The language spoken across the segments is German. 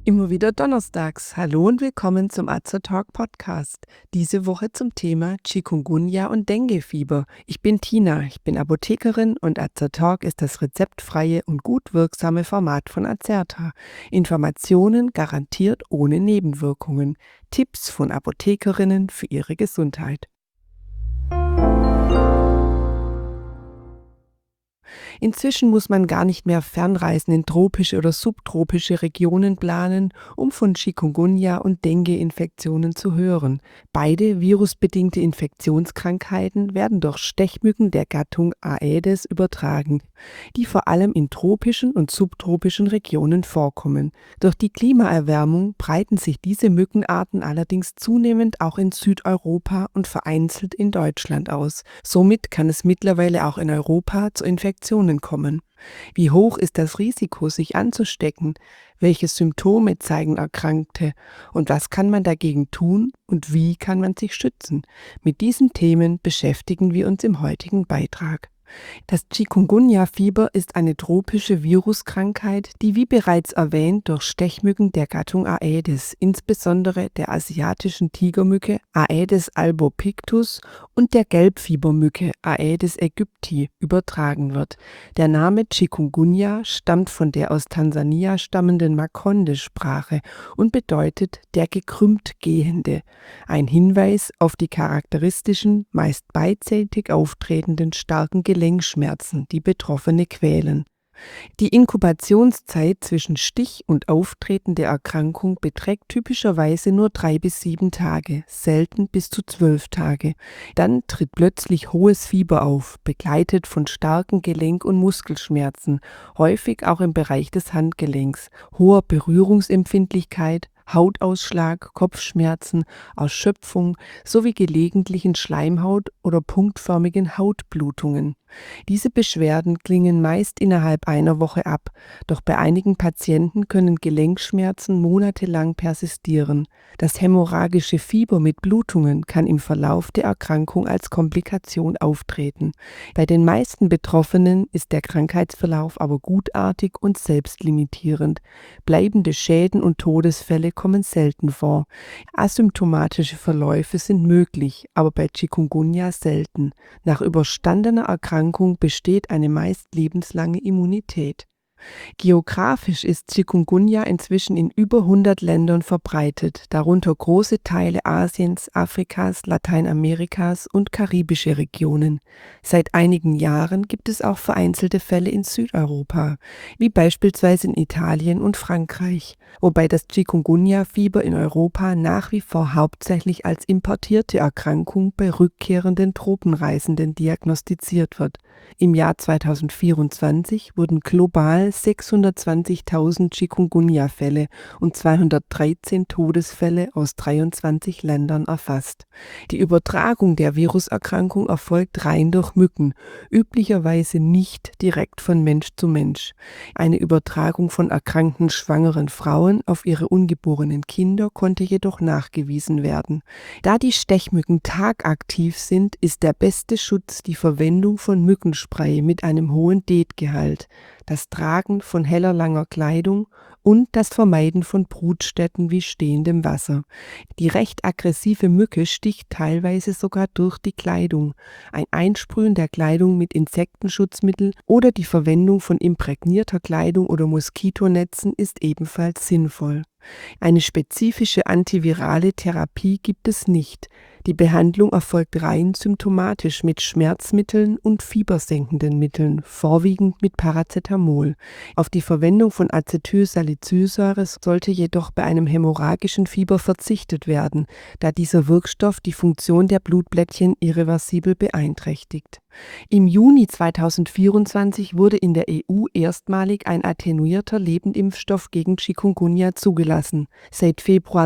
Immer wieder donnerstags. Hallo und willkommen zum Azertalk Podcast. Diese Woche zum Thema Chikungunya und Denguefieber. Ich bin Tina, ich bin Apothekerin und Azertalk ist das rezeptfreie und gut wirksame Format von Azerta. Informationen garantiert ohne Nebenwirkungen. Tipps von Apothekerinnen für ihre Gesundheit. Inzwischen muss man gar nicht mehr Fernreisen in tropische oder subtropische Regionen planen, um von Chikungunya und Dengue-Infektionen zu hören. Beide virusbedingte Infektionskrankheiten werden durch Stechmücken der Gattung Aedes übertragen, die vor allem in tropischen und subtropischen Regionen vorkommen. Durch die Klimaerwärmung breiten sich diese Mückenarten allerdings zunehmend auch in Südeuropa und vereinzelt in Deutschland aus. Somit kann es mittlerweile auch in Europa zu Infektionen kommen. Wie hoch ist das Risiko, sich anzustecken? Welche Symptome zeigen Erkrankte? Und was kann man dagegen tun? Und wie kann man sich schützen? Mit diesen Themen beschäftigen wir uns im heutigen Beitrag. Das Chikungunya-Fieber ist eine tropische Viruskrankheit, die wie bereits erwähnt durch Stechmücken der Gattung Aedes, insbesondere der asiatischen Tigermücke Aedes albopictus und der Gelbfiebermücke Aedes aegypti übertragen wird. Der Name Chikungunya stammt von der aus Tansania stammenden Makonde-Sprache und bedeutet der gekrümmt Gehende, ein Hinweis auf die charakteristischen, meist beidseitig auftretenden starken Gelenkschmerzen, die Betroffene quälen. Die Inkubationszeit zwischen Stich und Auftreten der Erkrankung beträgt typischerweise nur 3 bis 7 Tage, selten bis zu 12 Tage. Dann tritt plötzlich hohes Fieber auf, begleitet von starken Gelenk- und Muskelschmerzen, häufig auch im Bereich des Handgelenks, hoher Berührungsempfindlichkeit, Hautausschlag, Kopfschmerzen, Erschöpfung sowie gelegentlichen Schleimhaut- oder punktförmigen Hautblutungen. Diese Beschwerden klingen meist innerhalb einer Woche ab, doch bei einigen Patienten können Gelenkschmerzen monatelang persistieren. Das hämorrhagische Fieber mit Blutungen kann im Verlauf der Erkrankung als Komplikation auftreten. Bei den meisten Betroffenen ist der Krankheitsverlauf aber gutartig und selbstlimitierend. Bleibende Schäden und Todesfälle kommen selten vor. Asymptomatische Verläufe sind möglich, aber bei Chikungunya selten. Nach überstandener Erkrankung besteht eine meist lebenslange Immunität. Geografisch ist Chikungunya inzwischen in über 100 Ländern verbreitet, darunter große Teile Asiens, Afrikas, Lateinamerikas und karibische Regionen. Seit einigen Jahren gibt es auch vereinzelte Fälle in Südeuropa, wie beispielsweise in Italien und Frankreich, wobei das Chikungunya-Fieber in Europa nach wie vor hauptsächlich als importierte Erkrankung bei rückkehrenden Tropenreisenden diagnostiziert wird. Im Jahr 2024 wurden global 620.000 Chikungunya-Fälle und 213 Todesfälle aus 23 Ländern erfasst. Die Übertragung der Viruserkrankung erfolgt rein durch Mücken, üblicherweise nicht direkt von Mensch zu Mensch. Eine Übertragung von erkrankten schwangeren Frauen auf ihre ungeborenen Kinder konnte jedoch nachgewiesen werden. Da die Stechmücken tagaktiv sind, ist der beste Schutz die Verwendung von Mückenspray mit einem hohen DEET-Gehalt, das Tragen von heller langer Kleidung und das Vermeiden von Brutstätten wie stehendem Wasser. Die recht aggressive Mücke sticht teilweise sogar durch die Kleidung. Ein Einsprühen der Kleidung mit Insektenschutzmittel oder die Verwendung von imprägnierter Kleidung oder Moskitonetzen ist ebenfalls sinnvoll. Eine spezifische antivirale Therapie gibt es nicht. Die Behandlung erfolgt rein symptomatisch mit Schmerzmitteln und fiebersenkenden Mitteln, vorwiegend mit Paracetamol. Auf die Verwendung von Acetylsalicylsäure sollte jedoch bei einem hämorrhagischen Fieber verzichtet werden, da dieser Wirkstoff die Funktion der Blutblättchen irreversibel beeinträchtigt. Im Juni 2024 wurde in der EU erstmalig ein attenuierter Lebendimpfstoff gegen Chikungunya zugelassen. Seit Februar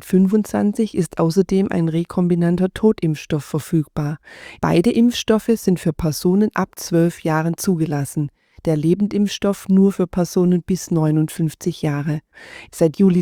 2025 ist außerdem ein rekombinanter Totimpfstoff verfügbar. Beide Impfstoffe sind für Personen ab 12 Jahren zugelassen. der Lebendimpfstoff nur für Personen bis 59 Jahre. Seit Juli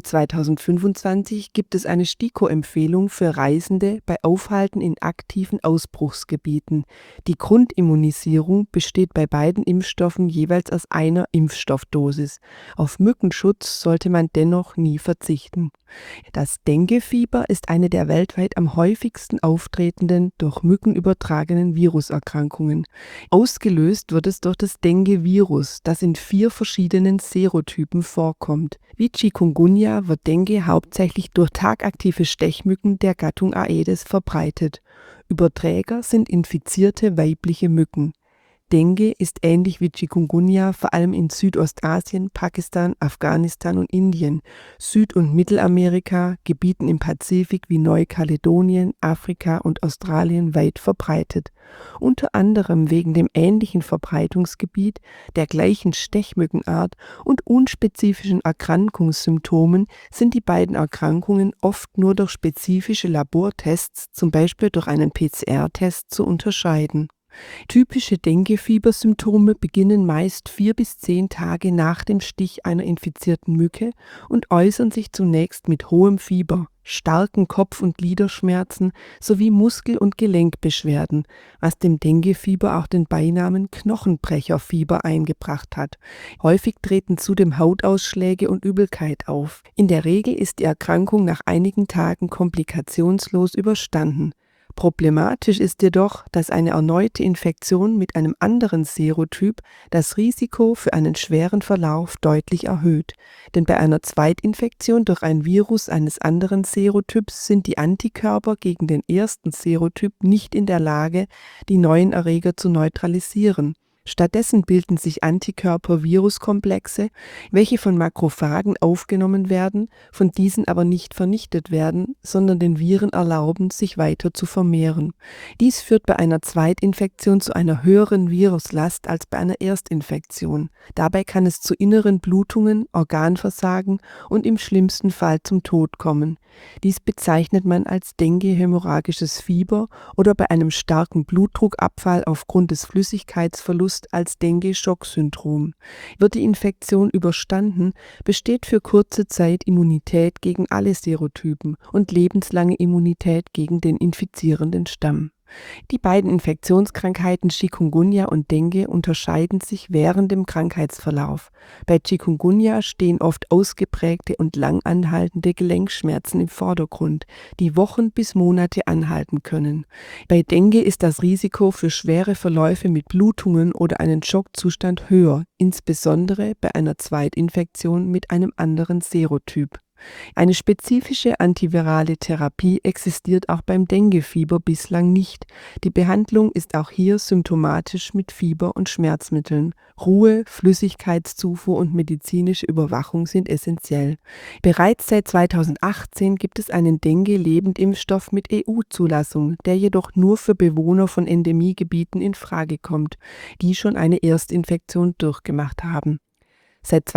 2025 gibt es eine STIKO-Empfehlung für Reisende bei Aufhalten in aktiven Ausbruchsgebieten. Die Grundimmunisierung besteht bei beiden Impfstoffen jeweils aus einer Impfstoffdosis. Auf Mückenschutz sollte man dennoch nie verzichten. Das Denguefieber ist eine der weltweit am häufigsten auftretenden, durch Mücken übertragenen Viruserkrankungen. Ausgelöst wird es durch das Dengue-Virus, das in 4 verschiedenen Serotypen vorkommt. Wie Chikungunya wird Dengue hauptsächlich durch tagaktive Stechmücken der Gattung Aedes verbreitet. Überträger sind infizierte weibliche Mücken. Dengue ist ähnlich wie Chikungunya vor allem in Südostasien, Pakistan, Afghanistan und Indien, Süd- und Mittelamerika, Gebieten im Pazifik wie Neukaledonien, Afrika und Australien weit verbreitet. Unter anderem wegen dem ähnlichen Verbreitungsgebiet, der gleichen Stechmückenart und unspezifischen Erkrankungssymptomen sind die beiden Erkrankungen oft nur durch spezifische Labortests, zum Beispiel durch einen PCR-Test, zu unterscheiden. Typische Dengue-Fiebersymptome beginnen meist 4 bis 10 Tage nach dem Stich einer infizierten Mücke und äußern sich zunächst mit hohem Fieber, starken Kopf- und Gliederschmerzen sowie Muskel- und Gelenkbeschwerden, was dem Denguefieber auch den Beinamen Knochenbrecherfieber eingebracht hat. Häufig treten zudem Hautausschläge und Übelkeit auf. In der Regel ist die Erkrankung nach einigen Tagen komplikationslos überstanden. Problematisch ist jedoch, dass eine erneute Infektion mit einem anderen Serotyp das Risiko für einen schweren Verlauf deutlich erhöht. Denn bei einer Zweitinfektion durch ein Virus eines anderen Serotyps sind die Antikörper gegen den ersten Serotyp nicht in der Lage, die neuen Erreger zu neutralisieren. Stattdessen bilden sich Antikörper-Viruskomplexe, welche von Makrophagen aufgenommen werden, von diesen aber nicht vernichtet werden, sondern den Viren erlauben, sich weiter zu vermehren. Dies führt bei einer Zweitinfektion zu einer höheren Viruslast als bei einer Erstinfektion. Dabei kann es zu inneren Blutungen, Organversagen und im schlimmsten Fall zum Tod kommen. Dies bezeichnet man als Dengue-hämorrhagisches Fieber oder bei einem starken Blutdruckabfall aufgrund des Flüssigkeitsverlusts als Dengue-Schock-Syndrom. Wird die Infektion überstanden, besteht für kurze Zeit Immunität gegen alle Serotypen und lebenslange Immunität gegen den infizierenden Stamm. Die beiden Infektionskrankheiten Chikungunya und Dengue unterscheiden sich während dem Krankheitsverlauf. Bei Chikungunya stehen oft ausgeprägte und lang anhaltende Gelenkschmerzen im Vordergrund, die Wochen bis Monate anhalten können. Bei Dengue ist das Risiko für schwere Verläufe mit Blutungen oder einen Schockzustand höher, insbesondere bei einer Zweitinfektion mit einem anderen Serotyp. Eine spezifische antivirale Therapie existiert auch beim Denguefieber bislang nicht. Die Behandlung ist auch hier symptomatisch mit Fieber und Schmerzmitteln. Ruhe, Flüssigkeitszufuhr und medizinische Überwachung sind essentiell. Bereits seit 2018 gibt es einen Dengue-Lebendimpfstoff mit EU-Zulassung, der jedoch nur für Bewohner von Endemiegebieten in Frage kommt, die schon eine Erstinfektion durchgemacht haben. Seit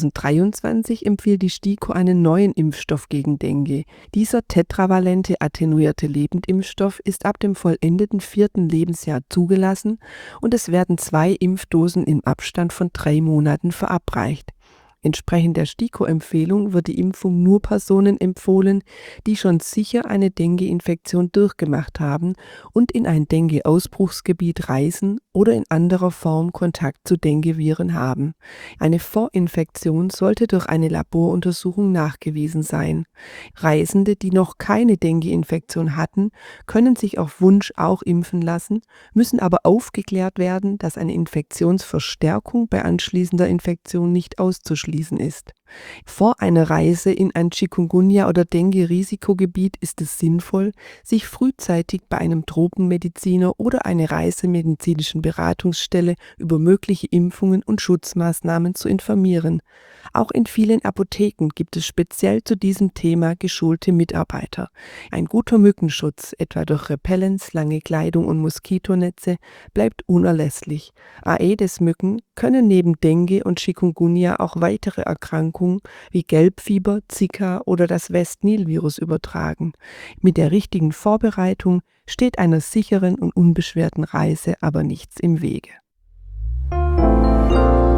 2023 empfiehlt die STIKO einen neuen Impfstoff gegen Dengue. Dieser tetravalente attenuierte Lebendimpfstoff ist ab dem vollendeten 4. Lebensjahr zugelassen und es werden 2 Impfdosen im Abstand von 3 Monaten verabreicht. Entsprechend der STIKO-Empfehlung wird die Impfung nur Personen empfohlen, die schon sicher eine Dengue-Infektion durchgemacht haben und in ein Dengue-Ausbruchsgebiet reisen oder in anderer Form Kontakt zu Dengue-Viren haben. Eine Vorinfektion sollte durch eine Laboruntersuchung nachgewiesen sein. Reisende, die noch keine Dengue-Infektion hatten, können sich auf Wunsch auch impfen lassen, müssen aber aufgeklärt werden, dass eine Infektionsverstärkung bei anschließender Infektion nicht auszuschließen ist. Vor einer Reise in ein Chikungunya- oder Dengue-Risikogebiet ist es sinnvoll, sich frühzeitig bei einem Tropenmediziner oder einer reisemedizinischen Beratungsstelle über mögliche Impfungen und Schutzmaßnahmen zu informieren. Auch in vielen Apotheken gibt es speziell zu diesem Thema geschulte Mitarbeiter. Ein guter Mückenschutz, etwa durch Repellents, lange Kleidung und Moskitonetze, bleibt unerlässlich. Aedes-Mücken können neben Dengue und Chikungunya auch weitere Erkrankungen wie Gelbfieber, Zika oder das West-Nil-Virus übertragen. Mit der richtigen Vorbereitung steht einer sicheren und unbeschwerten Reise aber nichts im Wege.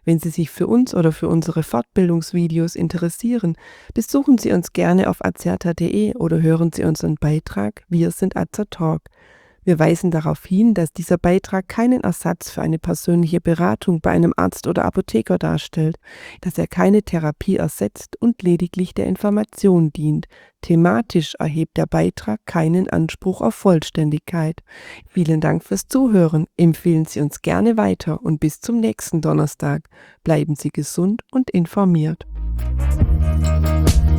Wenn Sie sich für uns oder für unsere Fortbildungsvideos interessieren, besuchen Sie uns gerne auf azerta.de oder hören Sie unseren Beitrag Wir sind Azertalk. Wir weisen darauf hin, dass dieser Beitrag keinen Ersatz für eine persönliche Beratung bei einem Arzt oder Apotheker darstellt, dass er keine Therapie ersetzt und lediglich der Information dient. Thematisch erhebt der Beitrag keinen Anspruch auf Vollständigkeit. Vielen Dank fürs Zuhören. Empfehlen Sie uns gerne weiter und bis zum nächsten Donnerstag. Bleiben Sie gesund und informiert.